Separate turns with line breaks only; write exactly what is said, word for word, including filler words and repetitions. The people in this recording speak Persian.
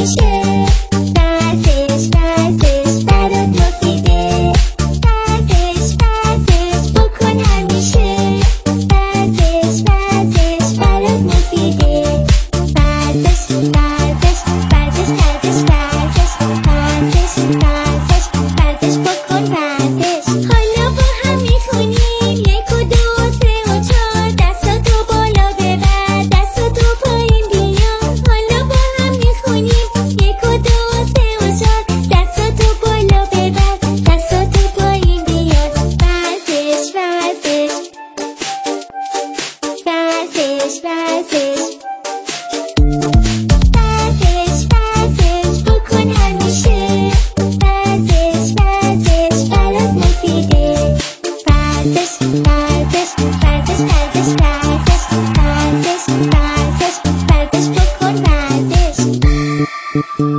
همیشه. ورزش ورزش برات مفیده. ورزش ورزش بکن همیشه. ورزش ورزش برات مفیده. ورزش ورزش ورزش ورزش ورزش ورزش ورزش ورزش بکن ورزش. حالا با هم میخونیم یک و دو و سه و چهار. دستاتو بالا ببر، دستاتو پایین بیار. حالا با هم میخونیم یک و دو و سه و چهار. دستاتو بالا ببر، دستاتو پایین بیار. ورزش ورزش ورزش ورزش ورزش ورزش بکن همیشه. ورزش ورزش برات مفیده. ورزش ورزش ورزش ورزش ورزش ورزش ورزش ورزش بکن ورزش.